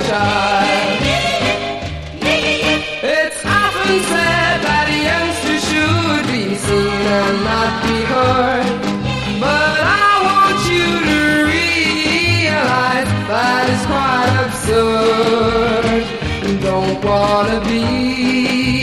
child. It's often said that youngsters should be seen and not be heard, but I want you to realize that is quite absurd. Don't wanna be